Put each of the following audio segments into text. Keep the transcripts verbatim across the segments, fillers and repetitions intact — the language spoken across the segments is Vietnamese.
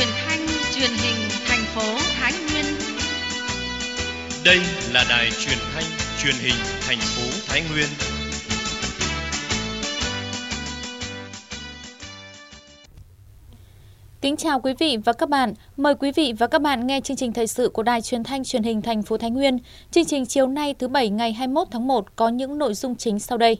truyền thanh truyền hình thành phố Thái Nguyên. Đây là đài truyền thanh truyền hình thành phố Thái Nguyên. Kính chào quý vị và các bạn. Mời quý vị và các bạn nghe chương trình thời sự của Đài Truyền thanh Truyền hình thành phố Thái Nguyên. Chương trình chiều nay thứ Bảy ngày hai mươi mốt tháng một có những nội dung chính sau đây.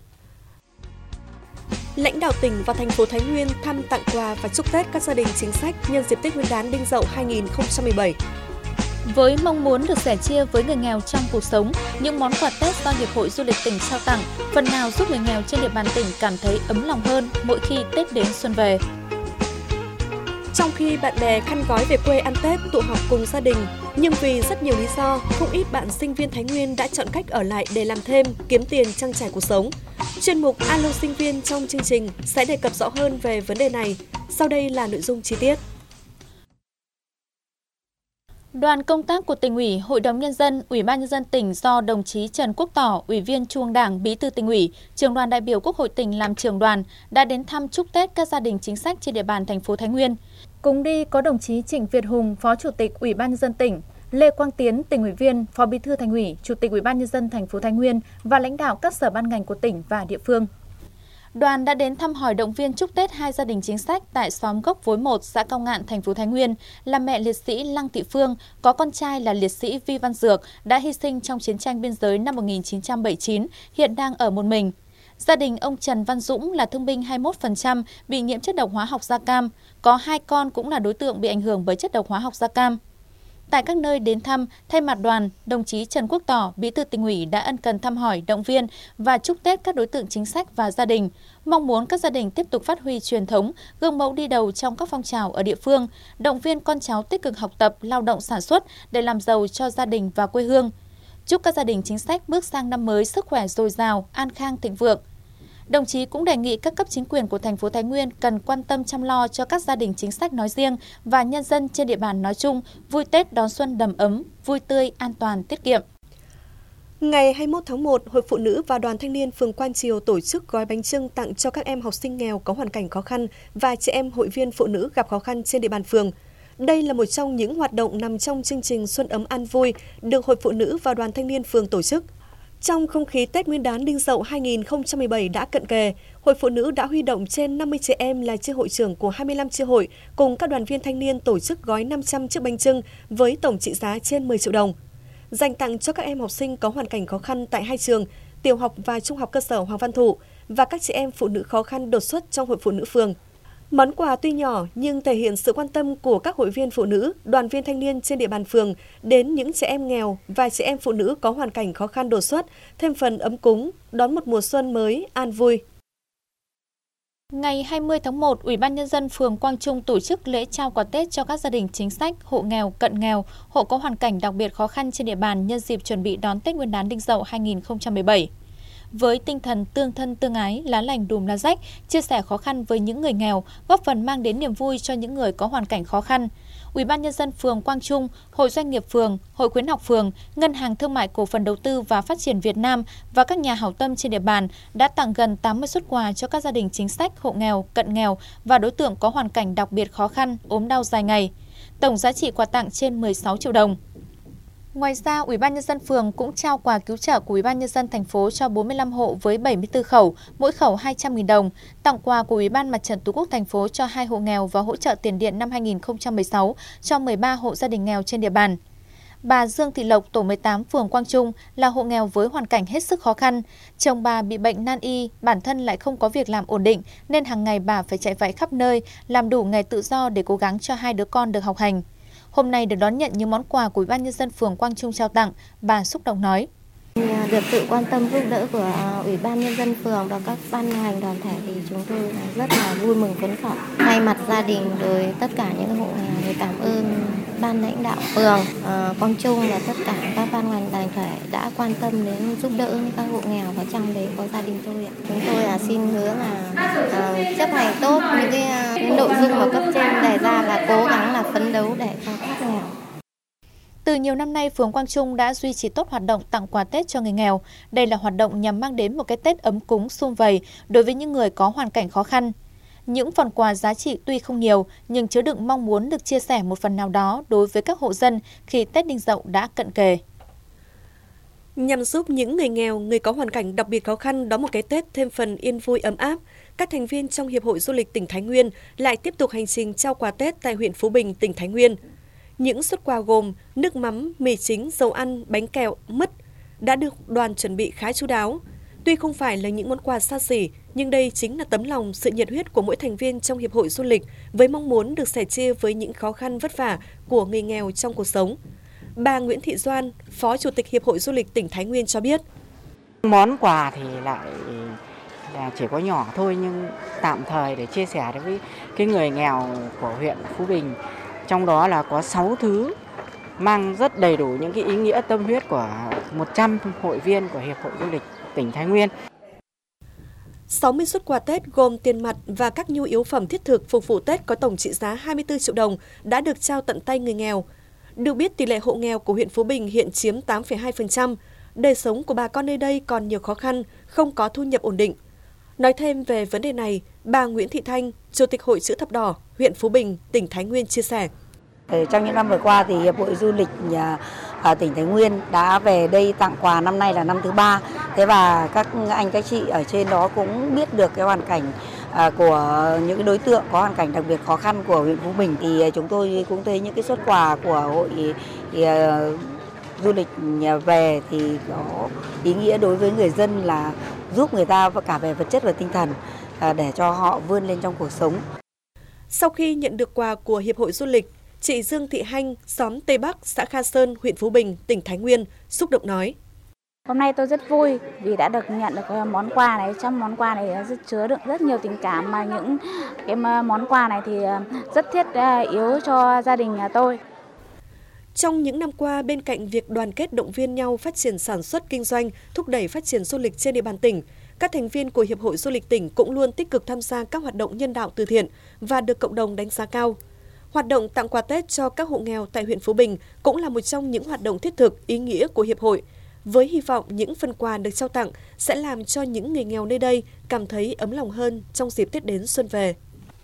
Lãnh đạo tỉnh và thành phố Thái Nguyên thăm tặng quà và chúc Tết các gia đình chính sách nhân dịp Tết Nguyên đán Đinh Dậu hai không một bảy. Với mong muốn được sẻ chia với người nghèo trong cuộc sống, những món quà Tết do Hiệp hội Du lịch tỉnh trao tặng phần nào giúp người nghèo trên địa bàn tỉnh cảm thấy ấm lòng hơn mỗi khi Tết đến xuân về. Trong khi bạn bè khăn gói về quê ăn Tết tụ họp cùng gia đình, nhưng vì rất nhiều lý do, không ít bạn sinh viên Thái Nguyên đã chọn cách ở lại để làm thêm, kiếm tiền trang trải cuộc sống. Chuyên mục Alo Sinh viên trong chương trình sẽ đề cập rõ hơn về vấn đề này. Sau đây là nội dung chi tiết. Đoàn công tác của Tỉnh ủy, Hội đồng Nhân dân, Ủy ban Nhân dân tỉnh do đồng chí Trần Quốc Tỏ, Ủy viên Trung ương Đảng, Bí thư Tỉnh ủy, Trưởng đoàn đại biểu Quốc hội tỉnh làm trưởng đoàn đã đến thăm chúc Tết các gia đình chính sách trên địa bàn thành phố Thái Nguyên. Cùng đi có đồng chí Trịnh Việt Hùng, Phó Chủ tịch Ủy ban Nhân dân tỉnh, Lê Quang Tiến, Tỉnh ủy viên, Phó Bí thư Thành ủy, Chủ tịch Ủy ban Nhân dân thành phố Thái Nguyên và lãnh đạo các sở ban ngành của tỉnh và địa phương. Đoàn đã đến thăm hỏi động viên chúc Tết hai gia đình chính sách tại xóm Gốc Vối một, xã Cao Ngạn, thành phố Thái Nguyên là mẹ liệt sĩ Lăng Thị Phương, có con trai là liệt sĩ Vi Văn Dược đã hy sinh trong chiến tranh biên giới năm một nghìn chín trăm bảy mươi chín, hiện đang ở một mình. Gia đình ông Trần Văn Dũng là thương binh hai mươi mốt phần trăm bị nhiễm chất độc hóa học da cam, có hai con cũng là đối tượng bị ảnh hưởng bởi chất độc hóa học da cam. Tại các nơi đến thăm, thay mặt đoàn, đồng chí Trần Quốc Tỏ, Bí thư Tỉnh ủy đã ân cần thăm hỏi, động viên và chúc Tết các đối tượng chính sách và gia đình, mong muốn các gia đình tiếp tục phát huy truyền thống, gương mẫu đi đầu trong các phong trào ở địa phương, động viên con cháu tích cực học tập, lao động sản xuất để làm giàu cho gia đình và quê hương. Chúc các gia đình chính sách bước sang năm mới sức khỏe dồi dào, an khang thịnh vượng. Đồng chí cũng đề nghị các cấp chính quyền của thành phố Thái Nguyên cần quan tâm chăm lo cho các gia đình chính sách nói riêng và nhân dân trên địa bàn nói chung, vui Tết đón xuân đầm ấm, vui tươi, an toàn, tiết kiệm. Ngày hai mươi mốt tháng một, Hội Phụ nữ và Đoàn Thanh niên phường Quan Triều tổ chức gói bánh chưng tặng cho các em học sinh nghèo có hoàn cảnh khó khăn và chị em hội viên phụ nữ gặp khó khăn trên địa bàn phường. Đây là một trong những hoạt động nằm trong chương trình Xuân ấm an vui được Hội Phụ nữ và Đoàn Thanh niên phường tổ chức. Trong không khí Tết Nguyên đán Đinh Dậu hai không một bảy đã cận kề, Hội Phụ nữ đã huy động trên năm mươi chị em là chi hội trưởng của hai mươi lăm chi hội cùng các đoàn viên thanh niên tổ chức gói năm trăm chiếc bánh chưng với tổng trị giá trên mười triệu đồng. Dành tặng cho các em học sinh có hoàn cảnh khó khăn tại hai trường, tiểu học và trung học cơ sở Hoàng Văn Thụ và các chị em phụ nữ khó khăn đột xuất trong Hội Phụ nữ phường. Món quà tuy nhỏ nhưng thể hiện sự quan tâm của các hội viên phụ nữ, đoàn viên thanh niên trên địa bàn phường đến những trẻ em nghèo và trẻ em phụ nữ có hoàn cảnh khó khăn đột xuất, thêm phần ấm cúng, đón một mùa xuân mới an vui. Ngày hai mươi tháng một, Ủy ban Nhân dân phường Quang Trung tổ chức lễ trao quà Tết cho các gia đình chính sách, hộ nghèo, cận nghèo, hộ có hoàn cảnh đặc biệt khó khăn trên địa bàn nhân dịp chuẩn bị đón Tết Nguyên đán Đinh Dậu hai không một bảy. Với tinh thần tương thân tương ái, lá lành đùm lá rách, chia sẻ khó khăn với những người nghèo, góp phần mang đến niềm vui cho những người có hoàn cảnh khó khăn, Ủy ban Nhân dân phường Quang Trung, Hội Doanh nghiệp phường, Hội Khuyến học phường, Ngân hàng Thương mại Cổ phần Đầu tư và Phát triển Việt Nam và các nhà hảo tâm trên địa bàn đã tặng gần tám mươi suất quà cho các gia đình chính sách, hộ nghèo, cận nghèo và đối tượng có hoàn cảnh đặc biệt khó khăn, ốm đau dài ngày. Tổng giá trị quà tặng trên mười sáu triệu đồng. Ngoài ra, Ủy ban Nhân dân phường cũng trao quà cứu trợ của Ủy ban Nhân dân thành phố cho bốn mươi lăm hộ với bảy mươi tư khẩu, mỗi khẩu hai trăm nghìn đồng, tặng quà của Ủy ban Mặt trận Tổ quốc thành phố cho hai hộ nghèo và hỗ trợ tiền điện năm hai không một sáu cho mười ba hộ gia đình nghèo trên địa bàn. Bà Dương Thị Lộc, tổ mười tám, phường Quang Trung là hộ nghèo với hoàn cảnh hết sức khó khăn. Chồng bà bị bệnh nan y, bản thân lại không có việc làm ổn định nên hàng ngày bà phải chạy vạy khắp nơi, làm đủ nghề tự do để cố gắng cho hai đứa con được học hành. Hôm nay được đón nhận những món quà của Ủy ban Nhân dân phường Quang Trung trao tặng, bà xúc động nói. Được sự quan tâm giúp đỡ của Ủy ban Nhân dân phường và các ban ngành đoàn thể thì chúng tôi rất là vui mừng phấn khởi. Thay mặt gia đình rồi tất cả những hộ nghèo thì cảm ơn ban lãnh đạo phường uh, Quang Trung và tất cả các ban ngành đoàn thể đã quan tâm đến giúp đỡ các hộ nghèo và trong đấy có gia đình tôi. Chúng tôi là xin hứa là uh, chấp hành tốt những cái, cái nội dung mà cấp trên đề ra và cố gắng là phấn đấu để cho các nghèo. Từ nhiều năm nay, phường Quang Trung đã duy trì tốt hoạt động tặng quà Tết cho người nghèo. Đây là hoạt động nhằm mang đến một cái Tết ấm cúng sum vầy đối với những người có hoàn cảnh khó khăn. những phần quà giá trị tuy không nhiều nhưng chứa đựng mong muốn được chia sẻ một phần nào đó đối với các hộ dân khi Tết Đinh Dậu đã cận kề. Nhằm giúp những người nghèo, người có hoàn cảnh đặc biệt khó khăn đón một cái Tết thêm phần yên vui ấm áp, các thành viên trong Hiệp hội Du lịch tỉnh Thái Nguyên lại tiếp tục hành trình trao quà Tết tại huyện Phú Bình, tỉnh Thái Nguyên. Những suất quà gồm nước mắm, mì chính, dầu ăn, bánh kẹo, mứt đã được đoàn chuẩn bị khá chu đáo. Tuy không phải là những món quà xa xỉ, nhưng đây chính là tấm lòng, sự nhiệt huyết của mỗi thành viên trong Hiệp hội Du lịch với mong muốn được sẻ chia với những khó khăn vất vả của người nghèo trong cuộc sống. Bà Nguyễn Thị Doan, Phó Chủ tịch Hiệp hội Du lịch tỉnh Thái Nguyên cho biết. Món quà thì lại là chỉ có nhỏ thôi nhưng tạm thời để chia sẻ với cái người nghèo của huyện Phú Bình. Trong đó là có sáu thứ mang rất đầy đủ những cái ý nghĩa tâm huyết của một trăm hội viên của Hiệp hội Du lịch tỉnh Thái Nguyên. sáu mươi suất quà Tết gồm tiền mặt và các nhu yếu phẩm thiết thực phục vụ Tết có tổng trị giá hai mươi tư triệu đồng đã được trao tận tay người nghèo. Được biết, tỷ lệ hộ nghèo của huyện Phú Bình hiện chiếm tám phẩy hai phần trăm. Đời sống của bà con nơi đây còn nhiều khó khăn, không có thu nhập ổn định. Nói thêm về vấn đề này, bà Nguyễn Thị Thanh, Chủ tịch Hội Chữ Thập Đỏ, huyện Phú Bình, tỉnh Thái Nguyên chia sẻ. Trong những năm vừa qua thì Hiệp hội Du lịch ở tỉnh Thái Nguyên đã về đây tặng quà, năm nay là năm thứ ba. Thế và các anh các chị ở trên đó cũng biết được cái hoàn cảnh của những đối tượng có hoàn cảnh đặc biệt khó khăn của huyện Phú Bình, thì chúng tôi cũng thấy những cái suất quà của hội thì, du lịch về thì có ý nghĩa đối với người dân là giúp người ta cả về vật chất và tinh thần để cho họ vươn lên trong cuộc sống. Sau khi nhận được quà của Hiệp hội Du lịch, chị Dương Thị Hanh, xóm Tây Bắc, xã Kha Sơn, huyện Phú Bình, tỉnh Thái Nguyên, xúc động nói. Hôm nay tôi rất vui vì đã được nhận được món quà này. Trong món quà này rất chứa đựng rất nhiều tình cảm, mà những cái món quà này thì rất thiết yếu cho gia đình nhà tôi. Trong những năm qua, bên cạnh việc đoàn kết động viên nhau phát triển sản xuất kinh doanh, thúc đẩy phát triển du lịch trên địa bàn tỉnh, các thành viên của Hiệp hội Du lịch tỉnh cũng luôn tích cực tham gia các hoạt động nhân đạo từ thiện và được cộng đồng đánh giá cao. Hoạt động tặng quà Tết cho các hộ nghèo tại huyện Phú Bình cũng là một trong những hoạt động thiết thực, ý nghĩa của Hiệp hội, với hy vọng những phần quà được trao tặng sẽ làm cho những người nghèo nơi đây cảm thấy ấm lòng hơn trong dịp Tết đến xuân về.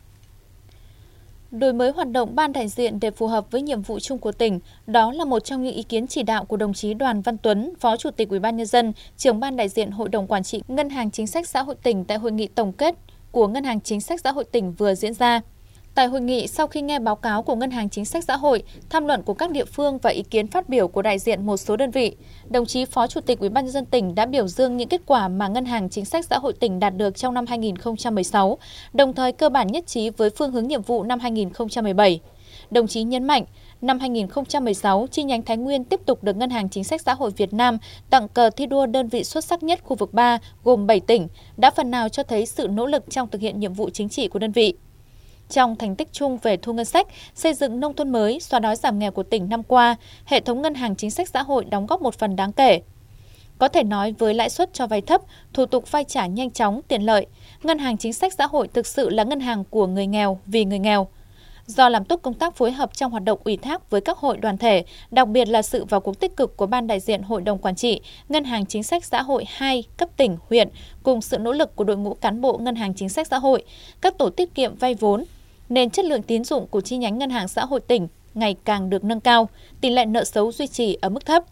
Đổi mới hoạt động ban đại diện để phù hợp với nhiệm vụ chung của tỉnh, đó là một trong những ý kiến chỉ đạo của đồng chí Đoàn Văn Tuấn, Phó Chủ tịch Ủy ban nhân dân, trưởng ban đại diện Hội đồng Quản trị Ngân hàng Chính sách Xã hội tỉnh tại hội nghị tổng kết của Ngân hàng Chính sách Xã hội tỉnh vừa diễn ra. Tại hội nghị, sau khi nghe báo cáo của Ngân hàng Chính sách Xã hội, tham luận của các địa phương và ý kiến phát biểu của đại diện một số đơn vị, đồng chí Phó Chủ tịch Ủy ban nhân dân tỉnh đã biểu dương những kết quả mà Ngân hàng Chính sách Xã hội tỉnh đạt được trong năm hai nghìn không trăm mười sáu, đồng thời cơ bản nhất trí với phương hướng nhiệm vụ năm hai nghìn không trăm mười bảy. Đồng chí nhấn mạnh, năm hai nghìn không trăm mười sáu, chi nhánh Thái Nguyên tiếp tục được Ngân hàng Chính sách Xã hội Việt Nam tặng cờ thi đua đơn vị xuất sắc nhất khu vực ba, gồm bảy tỉnh, đã phần nào cho thấy sự nỗ lực trong thực hiện nhiệm vụ chính trị của đơn vị. Trong thành tích chung về thu ngân sách, xây dựng nông thôn mới, xóa đói giảm nghèo của tỉnh năm qua, hệ thống Ngân hàng Chính sách Xã hội đóng góp một phần đáng kể. Có thể nói với lãi suất cho vay thấp, thủ tục vay trả nhanh chóng, tiện lợi, Ngân hàng Chính sách Xã hội thực sự là ngân hàng của người nghèo vì người nghèo. Do làm tốt công tác phối hợp trong hoạt động ủy thác với các hội đoàn thể, đặc biệt là sự vào cuộc tích cực của Ban đại diện Hội đồng Quản trị, Ngân hàng Chính sách Xã hội hai cấp tỉnh, huyện, cùng sự nỗ lực của đội ngũ cán bộ Ngân hàng Chính sách Xã hội, các tổ tiết kiệm vay vốn, nên chất lượng tín dụng của chi nhánh Ngân hàng Xã hội tỉnh ngày càng được nâng cao, tỷ lệ nợ xấu duy trì ở mức thấp.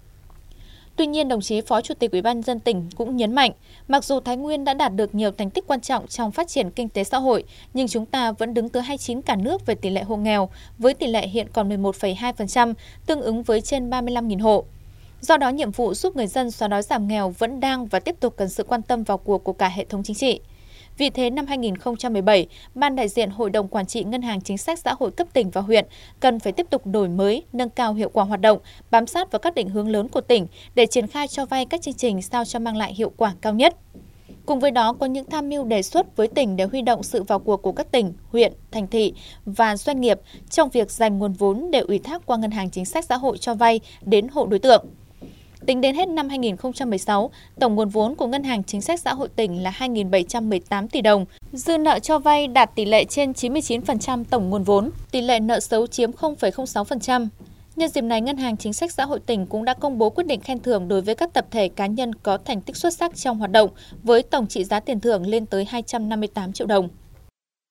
Tuy nhiên, đồng chí Phó Chủ tịch Ủy ban nhân dân tỉnh cũng nhấn mạnh, mặc dù Thái Nguyên đã đạt được nhiều thành tích quan trọng trong phát triển kinh tế xã hội, nhưng chúng ta vẫn đứng thứ hai mươi chín cả nước về tỷ lệ hộ nghèo, với tỷ lệ hiện còn mười một phẩy hai phần trăm, tương ứng với trên ba mươi lăm nghìn hộ. Do đó, nhiệm vụ giúp người dân xóa đói giảm nghèo vẫn đang và tiếp tục cần sự quan tâm vào cuộc của cả hệ thống chính trị. Vì thế, năm hai nghìn không trăm mười bảy, Ban đại diện Hội đồng Quản trị Ngân hàng Chính sách Xã hội cấp tỉnh và huyện cần phải tiếp tục đổi mới, nâng cao hiệu quả hoạt động, bám sát vào các định hướng lớn của tỉnh để triển khai cho vay các chương trình sao cho mang lại hiệu quả cao nhất. Cùng với đó, có những tham mưu đề xuất với tỉnh để huy động sự vào cuộc của các tỉnh, huyện, thành thị và doanh nghiệp trong việc dành nguồn vốn để ủy thác qua Ngân hàng Chính sách Xã hội cho vay đến hộ đối tượng. Tính đến hết năm hai nghìn không trăm mười sáu, tổng nguồn vốn của Ngân hàng Chính sách Xã hội tỉnh là hai nghìn bảy trăm mười tám tỷ đồng, dư nợ cho vay đạt tỷ lệ trên chín mươi chín phần trăm tổng nguồn vốn, tỷ lệ nợ xấu chiếm không phẩy không sáu phần trăm. Nhân dịp này, Ngân hàng Chính sách Xã hội tỉnh cũng đã công bố quyết định khen thưởng đối với các tập thể cá nhân có thành tích xuất sắc trong hoạt động với tổng trị giá tiền thưởng lên tới hai trăm năm mươi tám triệu đồng.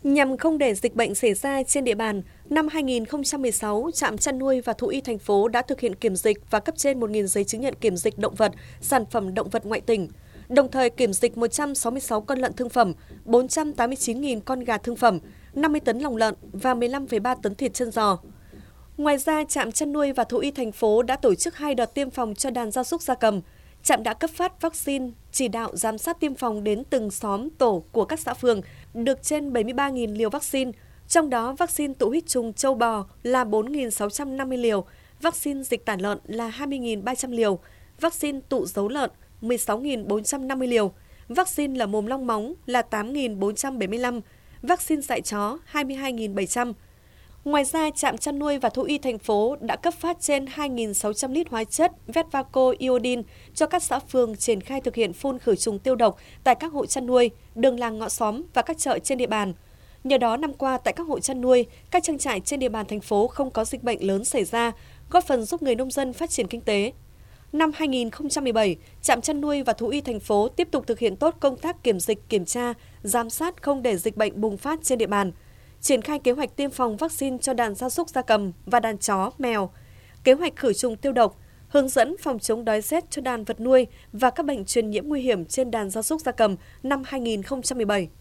Nhằm không để dịch bệnh xảy ra trên địa bàn, năm hai nghìn không trăm mười sáu, Trạm chăn nuôi và thú y thành phố đã thực hiện kiểm dịch và cấp trên một nghìn giấy chứng nhận kiểm dịch động vật, sản phẩm động vật ngoại tỉnh, đồng thời kiểm dịch một trăm sáu mươi sáu con lợn thương phẩm, bốn trăm tám mươi chín nghìn con gà thương phẩm, năm mươi tấn lòng lợn và mười lăm phẩy ba tấn thịt chân giò. Ngoài ra, Trạm chăn nuôi và thú y thành phố đã tổ chức hai đợt tiêm phòng cho đàn gia súc gia cầm. Trạm đã cấp phát vaccine, chỉ đạo giám sát tiêm phòng đến từng xóm, tổ của các xã phường, được trên bảy mươi ba nghìn liều vaccine, trong đó vaccine tụ huyết trùng châu bò là bốn nghìn sáu trăm năm mươi liều, vaccine dịch tả lợn là hai mươi nghìn ba trăm liều, vaccine tụ dấu lợn mười sáu nghìn bốn trăm năm mươi liều, vaccine lở mồm long móng là tám nghìn bốn trăm bảy mươi lăm, vaccine dạy chó hai mươi hai nghìn bảy trăm. Ngoài ra, Trạm chăn nuôi và thú y thành phố đã cấp phát trên hai nghìn sáu trăm lít hóa chất Vetvaco Iodine cho các xã phường triển khai thực hiện phun khử trùng tiêu độc tại các hộ chăn nuôi, đường làng ngõ xóm và các chợ trên địa bàn. Nhờ đó, năm qua tại các hộ chăn nuôi, các trang trại trên địa bàn thành phố không có dịch bệnh lớn xảy ra, góp phần giúp người nông dân phát triển kinh tế. Năm hai nghìn không trăm mười bảy, Trạm chăn nuôi và thú y thành phố tiếp tục thực hiện tốt công tác kiểm dịch, kiểm tra, giám sát không để dịch bệnh bùng phát trên địa bàn, triển khai kế hoạch tiêm phòng vaccine cho đàn gia súc gia cầm và đàn chó, mèo, kế hoạch khử trùng tiêu độc, hướng dẫn phòng chống đói rét cho đàn vật nuôi và các bệnh truyền nhiễm nguy hiểm trên đàn gia súc gia cầm năm hai nghìn không trăm mười bảy.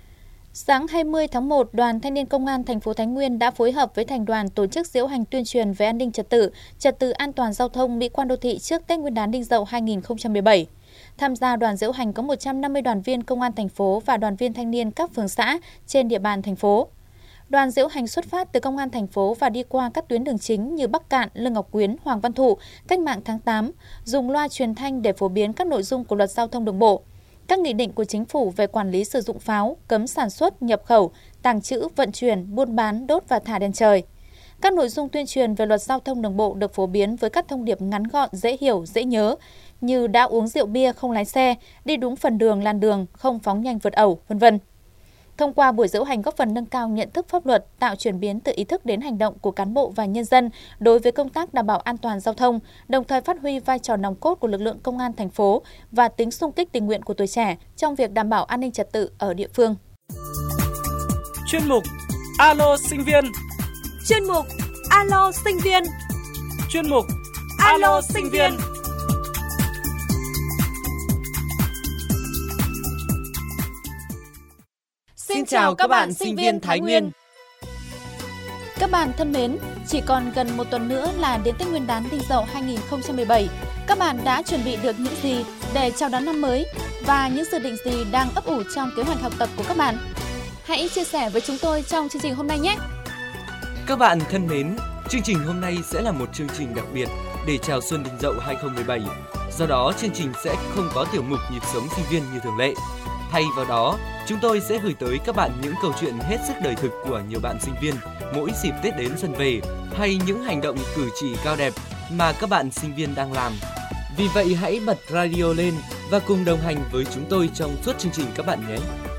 Sáng hai mươi tháng một, Đoàn Thanh niên Công an thành phố Thái Nguyên đã phối hợp với Thành đoàn tổ chức diễu hành tuyên truyền về an ninh trật tự, trật tự an toàn giao thông, mỹ quan đô thị trước Tết Nguyên đán Đinh Dậu hai nghìn không trăm mười bảy. Tham gia đoàn diễu hành có một trăm năm mươi đoàn viên công an thành phố và đoàn viên thanh niên các phường xã trên địa bàn thành phố. Đoàn diễu hành xuất phát từ công an thành phố và đi qua các tuyến đường chính như Bắc Cạn, Lương Ngọc Quyến, Hoàng Văn Thụ, Cách mạng tháng tám, dùng loa truyền thanh để phổ biến các nội dung của Luật Giao thông đường bộ, các nghị định của Chính phủ về quản lý sử dụng pháo, cấm sản xuất, nhập khẩu, tàng trữ, vận chuyển, buôn bán, đốt và thả đèn trời. Các nội dung tuyên truyền về Luật Giao thông đường bộ được phổ biến với các thông điệp ngắn gọn, dễ hiểu, dễ nhớ như đã uống rượu bia không lái xe, đi đúng phần đường, làn đường, không phóng nhanh vượt ẩu, vân vân. Thông qua buổi diễu hành góp phần nâng cao nhận thức pháp luật, tạo chuyển biến từ ý thức đến hành động của cán bộ và nhân dân đối với công tác đảm bảo an toàn giao thông, đồng thời phát huy vai trò nòng cốt của lực lượng công an thành phố và tính xung kích tình nguyện của tuổi trẻ trong việc đảm bảo an ninh trật tự ở địa phương. Chuyên mục Alo sinh viên. Chuyên mục Alo sinh viên. Chuyên mục Alo sinh viên. Xin chào các bạn sinh viên Thái Nguyên. Các bạn thân mến, chỉ còn gần một tuần nữa là đến Tết Nguyên đán Đinh Dậu hai nghìn không trăm mười bảy. Các bạn đã chuẩn bị được những gì để chào đón năm mới và những dự định gì đang ấp ủ trong kế hoạch học tập của các bạn? Hãy chia sẻ với chúng tôi trong chương trình hôm nay nhé! Các bạn thân mến, chương trình hôm nay sẽ là một chương trình đặc biệt để chào xuân Đinh Dậu hai không một bảy. Do đó, chương trình sẽ không có tiểu mục nhịp sống sinh viên như thường lệ. Thay vào đó, chúng tôi sẽ gửi tới các bạn những câu chuyện hết sức đời thực của nhiều bạn sinh viên mỗi dịp Tết đến xuân về, hay những hành động cử chỉ cao đẹp mà các bạn sinh viên đang làm. Vì vậy hãy bật radio lên và cùng đồng hành với chúng tôi trong suốt chương trình các bạn nhé.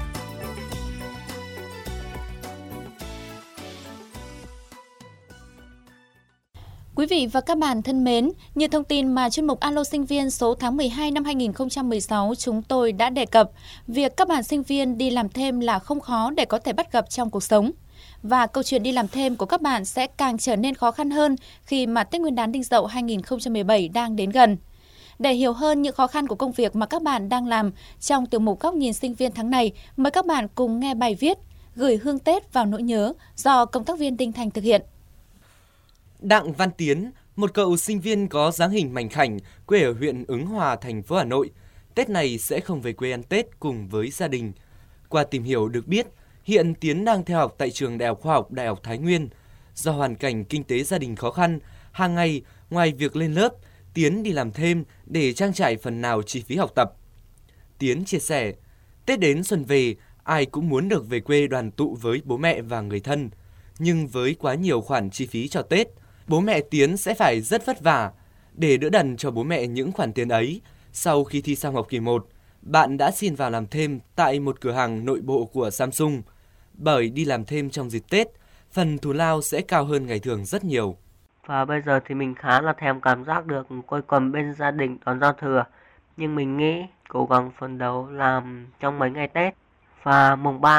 Quý vị và các bạn thân mến, như thông tin mà chuyên mục Alo sinh viên số tháng mười hai năm hai nghìn không trăm mười sáu chúng tôi đã đề cập, việc các bạn sinh viên đi làm thêm là không khó để có thể bắt gặp trong cuộc sống. Và câu chuyện đi làm thêm của các bạn sẽ càng trở nên khó khăn hơn khi mà Tết Nguyên đán Đinh Dậu hai nghìn không trăm mười bảy đang đến gần. Để hiểu hơn những khó khăn của công việc mà các bạn đang làm trong tiểu mục Góc nhìn sinh viên tháng này, mời các bạn cùng nghe bài viết Gửi hương Tết vào nỗi nhớ do công tác viên Đinh Thành thực hiện. Đặng Văn Tiến, một cậu sinh viên có dáng hình mảnh khảnh, quê ở huyện Ứng Hòa, thành phố Hà Nội. Tết này sẽ không về quê ăn Tết cùng với gia đình. Qua tìm hiểu được biết, hiện Tiến đang theo học tại trường Đại học Khoa học Đại học Thái Nguyên. Do hoàn cảnh kinh tế gia đình khó khăn, hàng ngày ngoài việc lên lớp, Tiến đi làm thêm để trang trải phần nào chi phí học tập. Tiến chia sẻ, Tết đến xuân về, ai cũng muốn được về quê đoàn tụ với bố mẹ và người thân. Nhưng với quá nhiều khoản chi phí cho Tết, bố mẹ Tiến sẽ phải rất vất vả. Để đỡ đần cho bố mẹ những khoản tiền ấy, sau khi thi xong học kỳ một, bạn đã xin vào làm thêm tại một cửa hàng nội bộ của Samsung. Bởi đi làm thêm trong dịp Tết, phần thù lao sẽ cao hơn ngày thường rất nhiều. Và bây giờ thì mình khá là thèm cảm giác được quây quần bên gia đình đón giao thừa. Nhưng mình nghĩ cố gắng phấn đấu làm trong mấy ngày Tết. Và mùng ba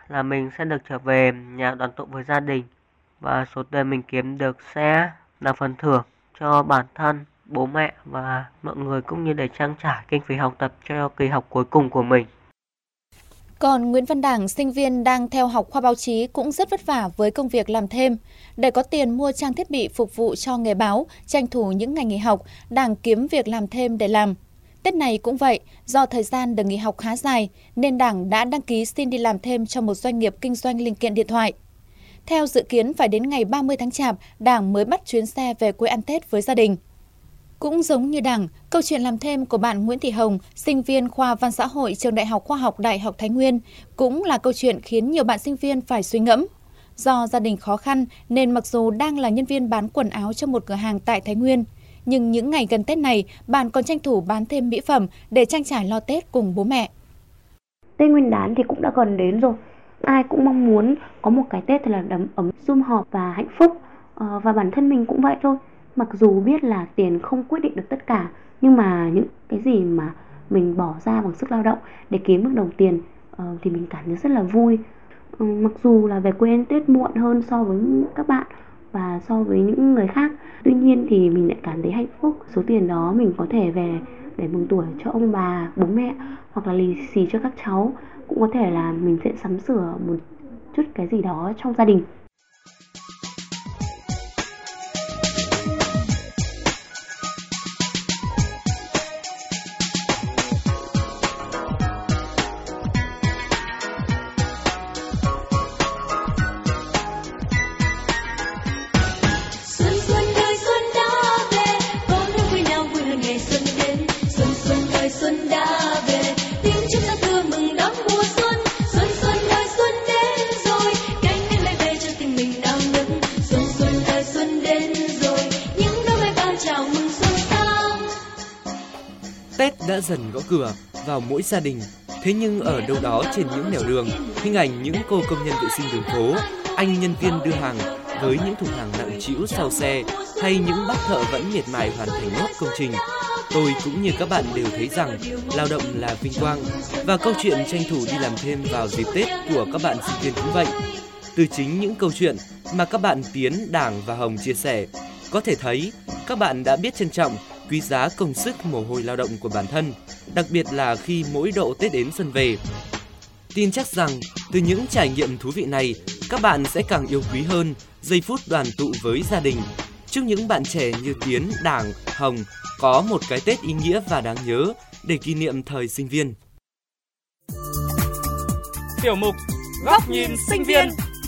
là mình sẽ được trở về nhà đoàn tụ với gia đình, và số tiền mình kiếm được sẽ là phần thưởng cho bản thân, bố mẹ và mọi người, cũng như để trang trải kinh phí học tập cho kỳ học cuối cùng của mình. Còn Nguyễn Văn Đảng, sinh viên đang theo học khoa báo chí cũng rất vất vả với công việc làm thêm. Để có tiền mua trang thiết bị phục vụ cho nghề báo, tranh thủ những ngày nghỉ học, Đảng kiếm việc làm thêm để làm. Tết này cũng vậy, do thời gian được nghỉ học khá dài, nên Đảng đã đăng ký xin đi làm thêm cho một doanh nghiệp kinh doanh linh kiện điện thoại. Theo dự kiến, phải đến ngày ba mươi tháng Chạp, Đảng mới bắt chuyến xe về quê ăn Tết với gia đình. Cũng giống như Đảng, câu chuyện làm thêm của bạn Nguyễn Thị Hồng, sinh viên khoa Văn xã hội trường Đại học Khoa học Đại học Thái Nguyên, cũng là câu chuyện khiến nhiều bạn sinh viên phải suy ngẫm. Do gia đình khó khăn nên mặc dù đang là nhân viên bán quần áo cho một cửa hàng tại Thái Nguyên, nhưng những ngày gần Tết này, bạn còn tranh thủ bán thêm mỹ phẩm để trang trải lo Tết cùng bố mẹ. Tết Nguyên đán thì cũng đã gần đến rồi. Ai cũng mong muốn có một cái Tết thật là đầm ấm, sum họp và hạnh phúc. À, và bản thân mình cũng vậy thôi. Mặc dù biết là tiền không quyết định được tất cả, nhưng mà những cái gì mà mình bỏ ra bằng sức lao động để kiếm được đồng tiền uh, thì mình cảm thấy rất là vui. Uh, mặc dù là về quê ăn Tết muộn hơn so với các bạn và so với những người khác, tuy nhiên thì mình lại cảm thấy hạnh phúc. Số tiền đó mình có thể về để mừng tuổi cho ông bà, bố mẹ, hoặc là lì xì cho các cháu. Cũng có thể là mình sẽ sắm sửa một chút cái gì đó trong gia đình. Tết đã dần gõ cửa vào mỗi gia đình, thế nhưng ở đâu đó trên những nẻo đường, hình ảnh những cô công nhân vệ sinh đường phố, anh nhân viên đưa hàng với những thùng hàng nặng trĩu sau xe, hay những bác thợ vẫn miệt mài hoàn thành nốt công trình. Tôi cũng như các bạn đều thấy rằng lao động là vinh quang, và câu chuyện tranh thủ đi làm thêm vào dịp Tết của các bạn sinh viên cũng vậy. Từ chính những câu chuyện mà các bạn Tiến, Đảng và Hồng chia sẻ, có thể thấy các bạn đã biết trân trọng, quý giá công sức mồ hôi lao động của bản thân, đặc biệt là khi mỗi độ Tết đến xuân về. Tin chắc rằng từ những trải nghiệm thú vị này, các bạn sẽ càng yêu quý hơn giây phút đoàn tụ với gia đình. Chúc những bạn trẻ như Tiến, Đảng, Hồng có một cái Tết ý nghĩa và đáng nhớ để kỷ niệm thời sinh viên. Tiểu mục Góc nhìn sinh viên.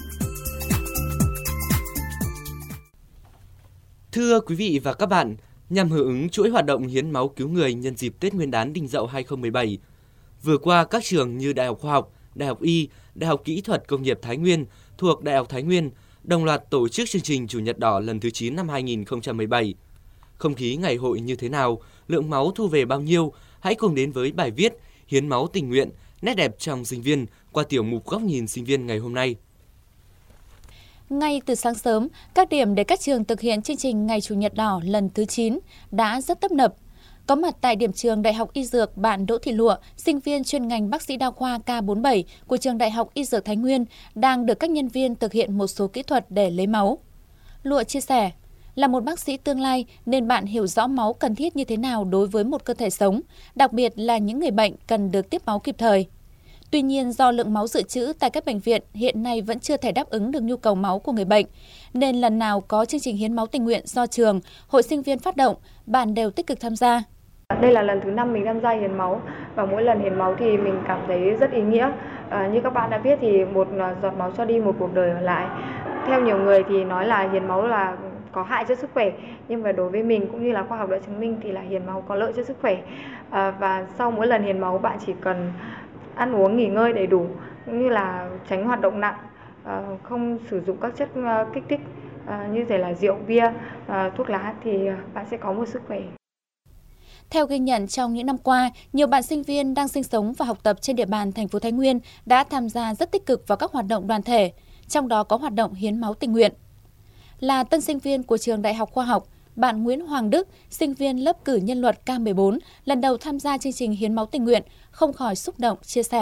Thưa quý vị và các bạn, nhằm hưởng ứng chuỗi hoạt động hiến máu cứu người nhân dịp Tết Nguyên đán Đinh Dậu hai không một bảy, vừa qua các trường như Đại học Khoa học, Đại học Y, Đại học Kỹ thuật Công nghiệp Thái Nguyên thuộc Đại học Thái Nguyên đồng loạt tổ chức chương trình Chủ nhật đỏ lần thứ chín năm hai không một bảy. Không khí ngày hội như thế nào, lượng máu thu về bao nhiêu? Hãy cùng đến với bài viết Hiến máu tình nguyện, nét đẹp trong sinh viên qua tiểu mục Góc nhìn sinh viên ngày hôm nay. Ngay từ sáng sớm, các điểm để các trường thực hiện chương trình Ngày Chủ nhật đỏ lần thứ chín đã rất tấp nập. Có mặt tại điểm trường Đại học Y Dược bạn Đỗ Thị Lụa, sinh viên chuyên ngành bác sĩ đa khoa K bốn mươi bảy của trường Đại học Y Dược Thái Nguyên, đang được các nhân viên thực hiện một số kỹ thuật để lấy máu. Lụa chia sẻ, là một bác sĩ tương lai nên bạn hiểu rõ máu cần thiết như thế nào đối với một cơ thể sống, đặc biệt là những người bệnh cần được tiếp máu kịp thời. Tuy nhiên, do lượng máu dự trữ tại các bệnh viện hiện nay vẫn chưa thể đáp ứng được nhu cầu máu của người bệnh, nên lần nào có chương trình hiến máu tình nguyện do trường, hội sinh viên phát động, bạn đều tích cực tham gia. Đây là lần thứ năm mình tham gia hiến máu, và mỗi lần hiến máu thì mình cảm thấy rất ý nghĩa. À, như các bạn đã biết thì một giọt máu cho đi một cuộc đời ở lại. Theo nhiều người thì nói là hiến máu là có hại cho sức khỏe, nhưng mà đối với mình cũng như là khoa học đã chứng minh thì là hiến máu có lợi cho sức khỏe. À, và sau mỗi lần hiến máu bạn chỉ cần ăn uống nghỉ ngơi đầy đủ, cũng như là tránh hoạt động nặng, không sử dụng các chất kích thích như thể là rượu, bia, thuốc lá thì bạn sẽ có một sức khỏe. Theo ghi nhận trong những năm qua, nhiều bạn sinh viên đang sinh sống và học tập trên địa bàn thành phố Thái Nguyên đã tham gia rất tích cực vào các hoạt động đoàn thể, trong đó có hoạt động hiến máu tình nguyện. Là tân sinh viên của trường Đại học Khoa học, bạn Nguyễn Hoàng Đức, sinh viên lớp cử nhân luật K mười bốn, lần đầu tham gia chương trình hiến máu tình nguyện, không khỏi xúc động chia sẻ.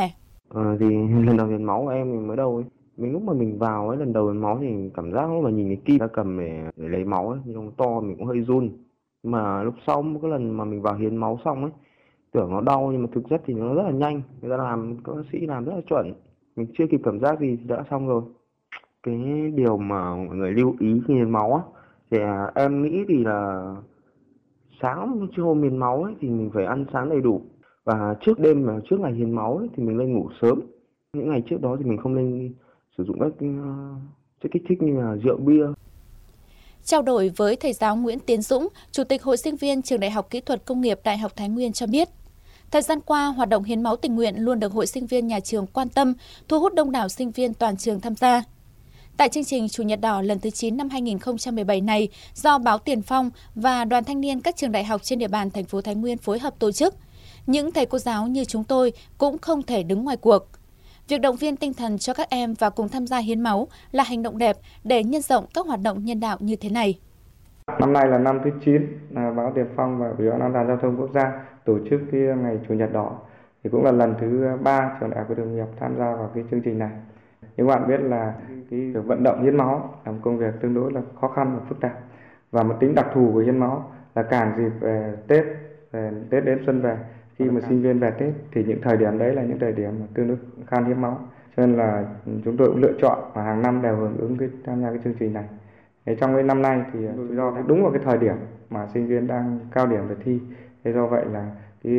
Ờ, thì lần đầu hiến máu của em thì mới đầu ấy. Mình lúc mà mình vào ấy lần đầu hiến máu thì cảm giác lúc mà nhìn cái kit đã cầm để, để lấy máu ấy, nhưng nó to mình cũng hơi run. Nhưng mà lúc sau một cái lần mà mình vào hiến máu xong ấy, tưởng nó đau nhưng mà thực chất thì nó rất là nhanh. Người ta làm, các bác sĩ làm rất là chuẩn. Mình chưa kịp cảm giác gì thì đã xong rồi. Cái điều mà mọi người lưu ý khi hiến máu á, thì em nghĩ thì là sáng trước hôm hiến máu ấy, thì mình phải ăn sáng đầy đủ. Và trước đêm mà trước ngày hiến máu ấy, thì mình nên ngủ sớm. Những ngày trước đó thì mình không nên sử dụng các uh, chất kích thích như là rượu bia. Trao đổi với thầy giáo Nguyễn Tiến Dũng, Chủ tịch Hội Sinh viên Trường Đại học Kỹ thuật Công nghiệp Đại học Thái Nguyên cho biết, thời gian qua, hoạt động hiến máu tình nguyện luôn được Hội Sinh viên nhà trường quan tâm, thu hút đông đảo sinh viên toàn trường tham gia. Tại chương trình Chủ nhật đỏ lần thứ chín năm hai nghìn không trăm mười bảy này, do báo Tiền Phong và Đoàn Thanh niên các trường đại học trên địa bàn thành phố Thái Nguyên phối hợp tổ chức, những thầy cô giáo như chúng tôi cũng không thể đứng ngoài cuộc. Việc động viên tinh thần cho các em và cùng tham gia hiến máu là hành động đẹp để nhân rộng các hoạt động nhân đạo như thế này. Năm nay là năm thứ chín, là báo Tiền Phong và Ủy ban An toàn giao thông quốc gia tổ chức cái ngày Chủ nhật đỏ, thì cũng là lần thứ ba trường đại học Kỹ thuật Công nghiệp tham gia vào cái chương trình này. Nhưng bạn biết là cái việc vận động hiến máu là một công việc tương đối là khó khăn và phức tạp, và một tính đặc thù của hiến máu là càng dịp về Tết, về Tết đến xuân về, khi mà sinh viên về Tết thì những thời điểm đấy là những thời điểm mà tương đối khan hiến máu, cho nên là chúng tôi cũng lựa chọn và hàng năm đều hưởng ứng cái tham gia cái chương trình này. Thế trong cái năm nay thì do đúng vào cái thời điểm mà sinh viên đang cao điểm về thi, thế do vậy là cái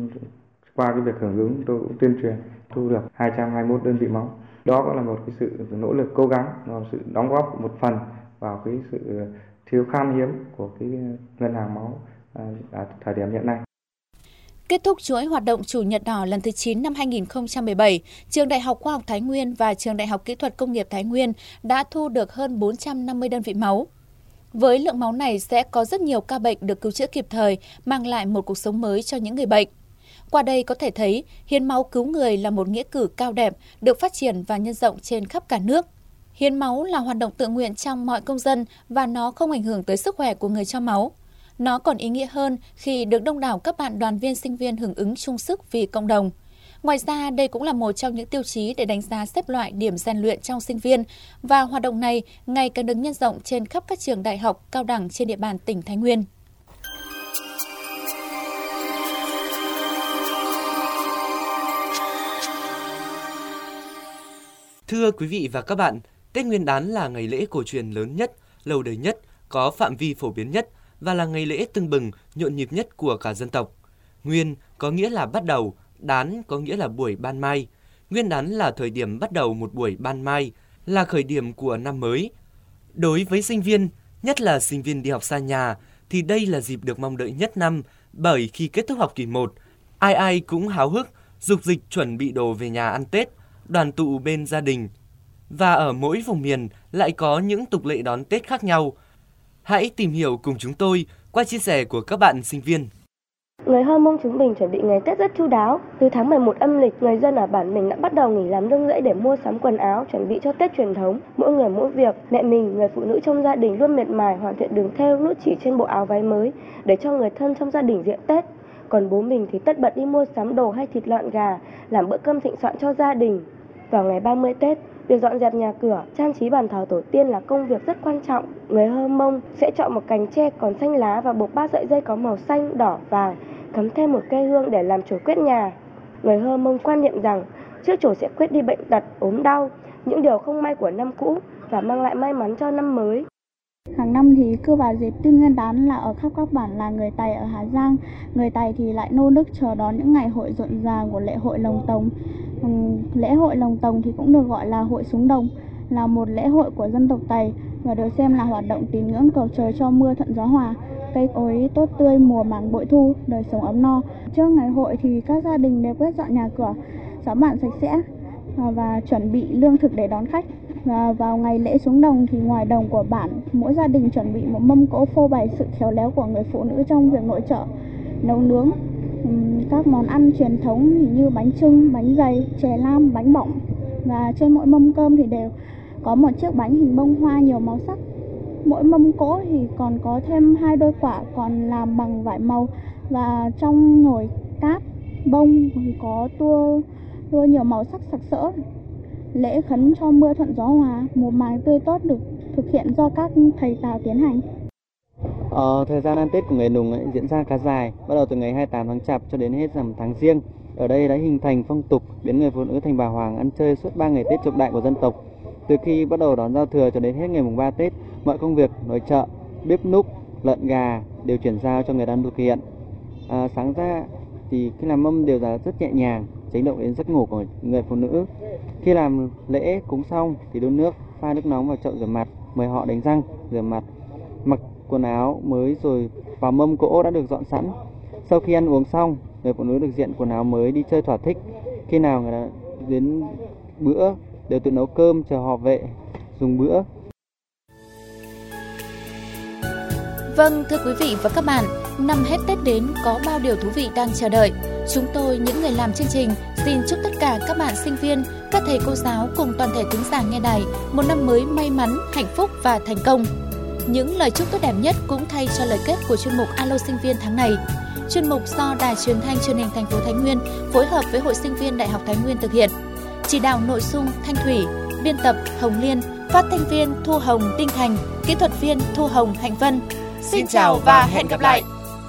qua cái việc hưởng ứng tôi cũng tuyên truyền thu được hai trăm hai mươi mốt đơn vị máu. Đó cũng là một cái sự nỗ lực cố gắng, một sự đóng góp một phần vào cái sự thiếu khan hiếm của cái ngân hàng máu ở thời điểm hiện nay. Kết thúc chuỗi hoạt động Chủ nhật đỏ lần thứ chín năm hai nghìn không trăm mười bảy, Trường Đại học Khoa học Thái Nguyên và Trường Đại học Kỹ thuật Công nghiệp Thái Nguyên đã thu được hơn bốn trăm năm mươi đơn vị máu. Với lượng máu này sẽ có rất nhiều ca bệnh được cứu chữa kịp thời, mang lại một cuộc sống mới cho những người bệnh. Qua đây có thể thấy, hiến máu cứu người là một nghĩa cử cao đẹp, được phát triển và nhân rộng trên khắp cả nước. Hiến máu là hoạt động tự nguyện trong mọi công dân và nó không ảnh hưởng tới sức khỏe của người cho máu. Nó còn ý nghĩa hơn khi được đông đảo các bạn đoàn viên sinh viên hưởng ứng chung sức vì cộng đồng. Ngoài ra, đây cũng là một trong những tiêu chí để đánh giá xếp loại điểm rèn luyện trong sinh viên, và hoạt động này ngày càng được nhân rộng trên khắp các trường đại học, cao đẳng trên địa bàn tỉnh Thái Nguyên. Thưa quý vị và các bạn, Tết Nguyên đán là ngày lễ cổ truyền lớn nhất, lâu đời nhất, có phạm vi phổ biến nhất và là ngày lễ tưng bừng, nhộn nhịp nhất của cả dân tộc. Nguyên có nghĩa là bắt đầu, đán có nghĩa là buổi ban mai. Nguyên đán là thời điểm bắt đầu một buổi ban mai, là khởi điểm của năm mới. Đối với sinh viên, nhất là sinh viên đi học xa nhà, thì đây là dịp được mong đợi nhất năm, bởi khi kết thúc học kỳ một, ai ai cũng háo hức, dục dịch chuẩn bị đồ về nhà ăn Tết, đoàn tụ bên gia đình. Và ở mỗi vùng miền lại có những tục lệ đón Tết khác nhau. Hãy tìm hiểu cùng chúng tôi qua chia sẻ của các bạn sinh viên. Người Hơ Mông chúng mình chuẩn bị ngày Tết rất chu đáo. Từ tháng mười một âm lịch, người dân ở bản mình đã bắt đầu nghỉ làm nương rẫy để mua sắm quần áo, chuẩn bị cho Tết truyền thống. Mỗi người mỗi việc, mẹ mình, người phụ nữ trong gia đình luôn miệt mài hoàn thiện đường thêu, nút chỉ trên bộ áo váy mới để cho người thân trong gia đình diện Tết. Còn bố mình thì tất bật đi mua sắm đồ hay thịt lợn gà, làm bữa cơm thịnh soạn cho gia đình. Vào ngày ba mươi Tết, việc dọn dẹp nhà cửa, trang trí bàn thờ tổ tiên là công việc rất quan trọng. Người Hơ Mông sẽ chọn một cành tre còn xanh lá và buộc ba sợi dây có màu xanh, đỏ, vàng, cắm thêm một cây hương để làm chổi quét nhà. Người Hơ Mông quan niệm rằng chiếc chổi sẽ quét đi bệnh tật, ốm đau, những điều không may của năm cũ và mang lại may mắn cho năm mới. Hàng năm thì cứ vào dịp Tết Nguyên đán là ở khắp các bản làng người Tày ở Hà Giang, người Tày thì lại nô nức chờ đón những ngày hội rộn ràng của lễ hội Lồng Tồng. Lễ hội Lồng Tồng thì cũng được gọi là hội Súng Đồng, là một lễ hội của dân tộc Tày và được xem là hoạt động tín ngưỡng cầu trời cho mưa thuận gió hòa, cây cối tốt tươi, mùa màng bội thu, đời sống ấm no. Trước ngày hội thì các gia đình đều quét dọn nhà cửa, xóm bản sạch sẽ và chuẩn bị lương thực để đón khách. Và vào ngày lễ Súng Đồng thì ngoài đồng của bản, mỗi gia đình chuẩn bị một mâm cỗ phô bày sự khéo léo của người phụ nữ trong việc nội trợ, nấu nướng các món ăn truyền thống như bánh chưng, bánh dày, chè lam, bánh bỏng. Và trên mỗi mâm cơm thì đều có một chiếc bánh hình bông hoa nhiều màu sắc. Mỗi mâm cỗ thì còn có thêm hai đôi quả còn làm bằng vải màu, và trong nồi cát bông thì có tua đua nhiều màu sắc sặc sỡ. Lễ khấn cho mưa thuận gió hòa, mùa màng tươi tốt được thực hiện do các thầy Tào tiến hành. Ờ, thời gian ăn Tết của người Nùng ấy, diễn ra khá dài, bắt đầu từ ngày hai mươi tám tháng Chạp cho đến hết rằm tháng Giêng. Ở đây đã hình thành phong tục biến người phụ nữ thành bà hoàng ăn chơi suốt ba ngày Tết trọng đại của dân tộc. Từ khi bắt đầu đón giao thừa cho đến hết ngày mùng ba Tết, mọi công việc nội trợ, bếp núc, lợn gà đều chuyển giao cho người đàn ông thực hiện. À, sáng ra thì khi làm mâm đều là rất nhẹ nhàng, tránh động đến giấc ngủ của người phụ nữ. Khi làm lễ cúng xong thì đun nước, pha nước nóng vào chậu rửa mặt, mời họ đánh răng, rửa mặt, mặc quần áo mới rồi vào mâm cỗ đã được dọn sẵn. Sau khi ăn uống xong, người phụ nữ được diện quần áo mới đi chơi thỏa thích. Khi nào người ta đến bữa đều tự nấu cơm chờ họ vệ dùng bữa. Vâng, thưa quý vị và các bạn, năm hết Tết đến có bao điều thú vị đang chờ đợi. Chúng tôi, những người làm chương trình, xin chúc tất cả các bạn sinh viên, các thầy cô giáo cùng toàn thể thính giả nghe đài một năm mới may mắn, hạnh phúc và thành công. Những lời chúc tốt đẹp nhất cũng thay cho lời kết của chuyên mục Alo Sinh viên tháng này. Chuyên mục do Đài Truyền thanh Truyền hình thành phố Thái Nguyên phối hợp với Hội Sinh viên Đại học Thái Nguyên thực hiện. Chỉ đạo nội dung Thanh Thủy, biên tập Hồng Liên, phát thanh viên Thu Hồng Tinh Thành, kỹ thuật viên Thu Hồng Hạnh Vân. Xin chào và hẹn gặp lại!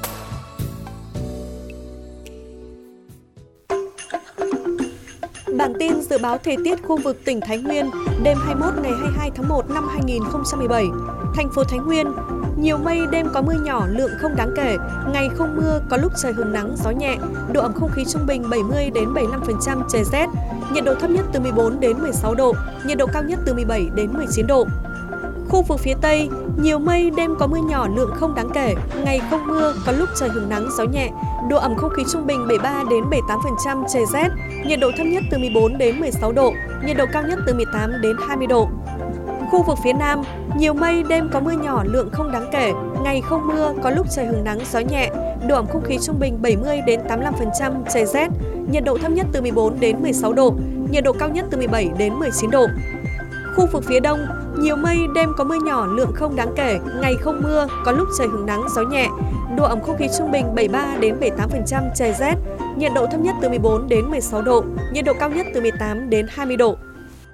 Bản tin dự báo thời tiết khu vực tỉnh Thái Nguyên đêm hai mươi mốt ngày hai mươi hai tháng một năm hai nghìn không trăm mười bảy. Thành phố Thái Nguyên, nhiều mây, đêm có mưa nhỏ, lượng không đáng kể, ngày không mưa, có lúc trời hứng nắng, gió nhẹ, độ ẩm không khí trung bình bảy mươi đến bảy mươi lăm phần trăm, trời rét, nhiệt độ thấp nhất từ mười bốn đến mười sáu độ, nhiệt độ cao nhất từ mười bảy đến mười chín độ. Khu vực phía Tây, nhiều mây, đêm có mưa nhỏ, lượng không đáng kể, ngày không mưa, có lúc trời hứng nắng, gió nhẹ, độ ẩm không khí trung bình bảy mươi ba đến bảy mươi tám phần trăm, trời rét, nhiệt độ thấp nhất từ mười bốn đến mười sáu độ, nhiệt độ cao nhất từ mười tám đến hai mươi độ. Khu vực phía Nam, nhiều mây, đêm có mưa nhỏ, lượng không đáng kể, ngày không mưa, có lúc trời hứng nắng, gió nhẹ, độ ẩm không khí trung bình bảy mươi đến tám mươi lăm phần trăm, trời rét, nhiệt độ thấp nhất từ mười bốn đến mười sáu độ, nhiệt độ cao nhất từ mười bảy đến mười chín độ. Khu vực phía Đông, nhiều mây, đêm có mưa nhỏ, lượng không đáng kể, ngày không mưa, có lúc trời hứng nắng, gió nhẹ, độ ẩm không khí trung bình bảy mươi ba đến bảy mươi tám phần trăm, trời rét, nhiệt độ thấp nhất từ mười bốn đến mười sáu độ, nhiệt độ cao nhất từ mười tám đến hai mươi độ.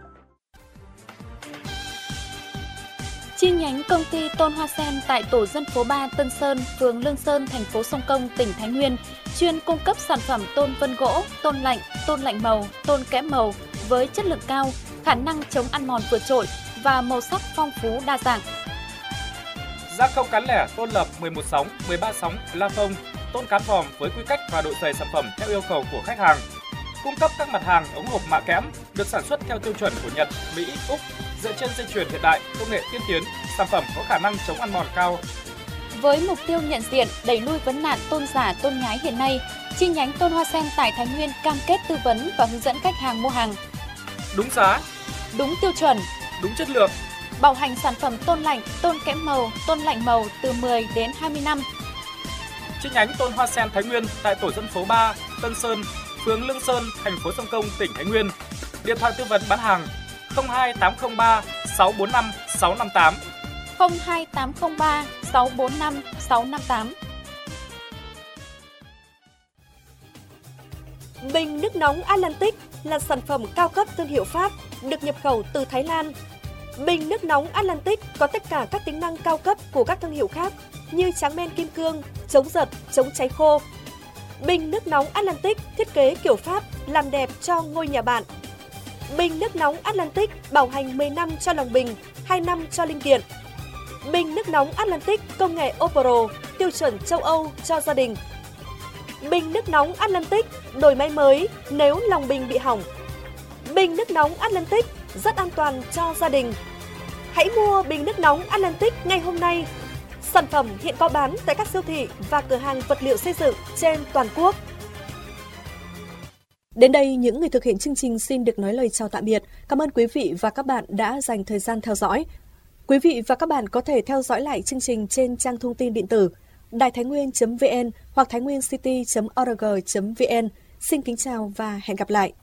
Chi nhánh công ty Tôn Hoa Sen tại tổ dân phố ba Tân Sơn, phường Lương Sơn, thành phố Sông Công, tỉnh Thái Nguyên chuyên cung cấp sản phẩm tôn vân gỗ, tôn lạnh, tôn lạnh màu, tôn kẽm màu với chất lượng cao, khả năng chống ăn mòn vượt trội và màu sắc phong phú đa dạng. Gia công cán lẻ tôn lập mười một sóng, mười ba sóng, la phông, tôn cán vòm với quy cách và độ dày sản phẩm theo yêu cầu của khách hàng. Cung cấp các mặt hàng ống hộp mạ kẽm được sản xuất theo tiêu chuẩn của Nhật, Mỹ, Úc, dựa trên dây chuyền hiện đại, công nghệ tiên tiến, sản phẩm có khả năng chống ăn mòn cao. Với mục tiêu nhận diện, đẩy lui vấn nạn tôn giả, tôn nhái hiện nay, chi nhánh Tôn Hoa Sen tại Thái Nguyên cam kết tư vấn và hướng dẫn khách hàng mua hàng đúng giá, đúng tiêu chuẩn, đúng chất lượng, bảo hành sản phẩm tôn lạnh, tôn kẽm màu, tôn lạnh màu từ mười đến hai mươi năm. Chi nhánh Tôn Hoa Sen Thái Nguyên tại tổ dân phố ba, Tân Sơn, phường Lương Sơn, thành phố Sông Công, tỉnh Thái Nguyên. Điện thoại tư vấn bán hàng không hai tám không ba sáu bốn năm sáu năm tám, không hai tám không ba sáu bốn năm sáu năm tám. Bình nước nóng Atlantic là sản phẩm cao cấp thương hiệu Pháp, được nhập khẩu từ Thái Lan. Bình nước nóng Atlantic có tất cả các tính năng cao cấp của các thương hiệu khác như tráng men kim cương, chống giật, chống cháy khô. Bình nước nóng Atlantic thiết kế kiểu Pháp, làm đẹp cho ngôi nhà bạn. Bình nước nóng Atlantic bảo hành mười năm cho lòng bình, hai năm cho linh kiện. Bình nước nóng Atlantic công nghệ Opro, tiêu chuẩn châu Âu cho gia đình. Bình nước nóng Atlantic đổi máy mới nếu lòng bình bị hỏng. Bình nước nóng Atlantic rất an toàn cho gia đình. Hãy mua bình nước nóng Atlantic ngay hôm nay. Sản phẩm hiện có bán tại các siêu thị và cửa hàng vật liệu xây dựng trên toàn quốc. Đến đây, những người thực hiện chương trình xin được nói lời chào tạm biệt. Cảm ơn quý vị và các bạn đã dành thời gian theo dõi. Quý vị và các bạn có thể theo dõi lại chương trình trên trang thông tin điện tử đài thái nguyên chấm vn hoặc thái nguyên city chấm org chấm vn. Xin kính chào và hẹn gặp lại.